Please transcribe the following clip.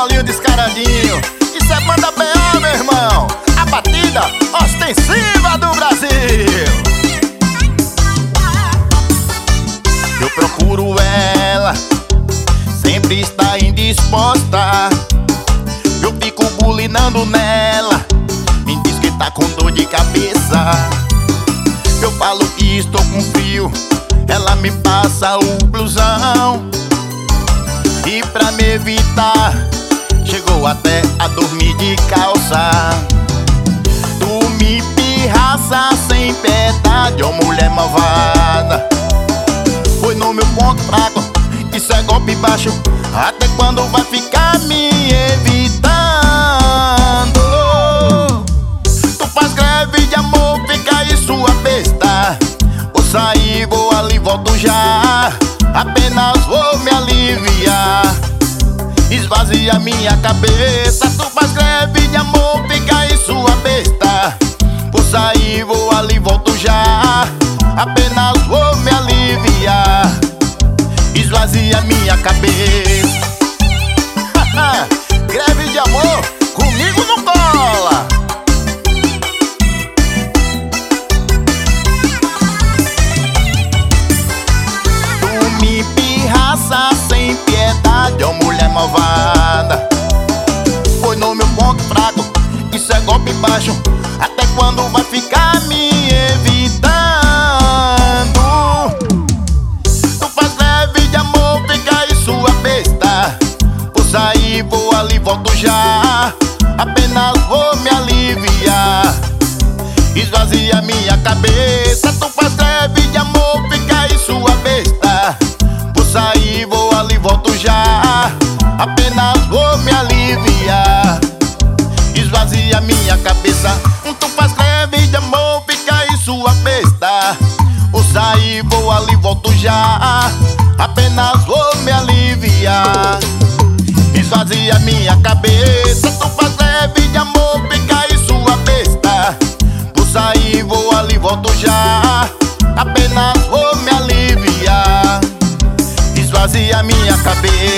solinho descaradinho. Isso é banda BA, meu irmão. A batida ostensiva do Brasil. Eu procuro ela, sempre está indisposta. Eu fico bulinando nela, me diz que tá com dor de cabeça. Eu falo que estou com frio, ela me passa o blusão. E pra me evitar, chegou até a dormir de calça. Tu me pirraça sem piedade, ó mulher malvada. Foi no meu ponto fraco, isso é golpe baixo. Até quando vai ficar me evitando? Tu faz greve de amor, fica aí sua besta. Vou sair, vou ali, volto já. Apenas vou me aliviar, esvazia minha cabeça. Tu faz greve de amor, fica aí sua besta. Vou sair, vou ali, volto já. Apenas vou me aliviar, esvazia minha cabeça. Greve de amor, comigo não cola. Tu me pirraça sem piedade, ó mulher malvada. Foi no meu ponto fraco, isso é golpe baixo. Até quando vai ficar me evitando? Tu faz greve de amor, fica aí sua besta. Vou sair, vou ali, volto já. Apenas vou me aliviar, esvazia minha cabeça. Tu faz greve de amor, fica aí sua besta. Vou sair, vou ali, volto já. Apenas vou me aliviar, esvazia minha cabeça. Tu faz greve de amor, fica aí sua besta. Vou sair, vou ali, volto já. Apenas vou me aliviar, esvazia minha cabeça. Tu faz greve de amor, fica aí sua besta. Vou sair, vou ali, volto já. Apenas vou me aliviar, esvazia minha cabeça.